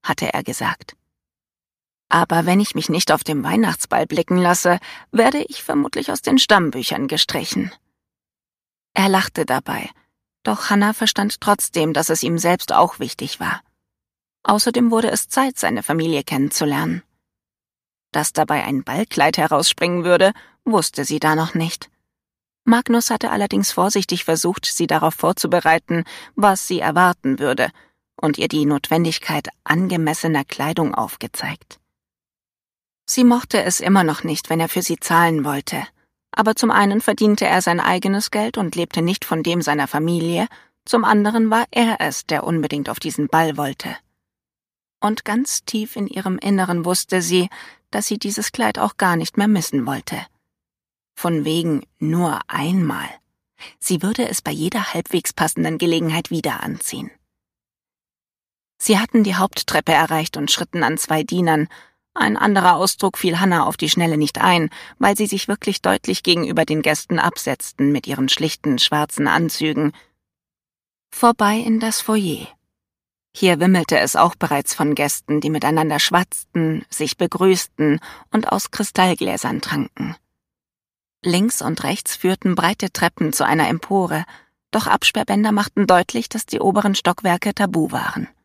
hatte er gesagt. Aber wenn ich mich nicht auf dem Weihnachtsball blicken lasse, werde ich vermutlich aus den Stammbüchern gestrichen. Er lachte dabei, doch Hannah verstand trotzdem, dass es ihm selbst auch wichtig war. Außerdem wurde es Zeit, seine Familie kennenzulernen. Dass dabei ein Ballkleid herausspringen würde, wusste sie da noch nicht. Magnus hatte allerdings vorsichtig versucht, sie darauf vorzubereiten, was sie erwarten würde, und ihr die Notwendigkeit angemessener Kleidung aufgezeigt. Sie mochte es immer noch nicht, wenn er für sie zahlen wollte, aber zum einen verdiente er sein eigenes Geld und lebte nicht von dem seiner Familie, zum anderen war er es, der unbedingt auf diesen Ball wollte. Und ganz tief in ihrem Inneren wusste sie, dass sie dieses Kleid auch gar nicht mehr missen wollte. Von wegen nur einmal. Sie würde es bei jeder halbwegs passenden Gelegenheit wieder anziehen. Sie hatten die Haupttreppe erreicht und schritten an 2 Dienern. Ein anderer Ausdruck fiel Hannah auf die Schnelle nicht ein, weil sie sich wirklich deutlich gegenüber den Gästen absetzten mit ihren schlichten, schwarzen Anzügen. Vorbei in das Foyer. Hier wimmelte es auch bereits von Gästen, die miteinander schwatzten, sich begrüßten und aus Kristallgläsern tranken. Links und rechts führten breite Treppen zu einer Empore, doch Absperrbänder machten deutlich, dass die oberen Stockwerke tabu waren.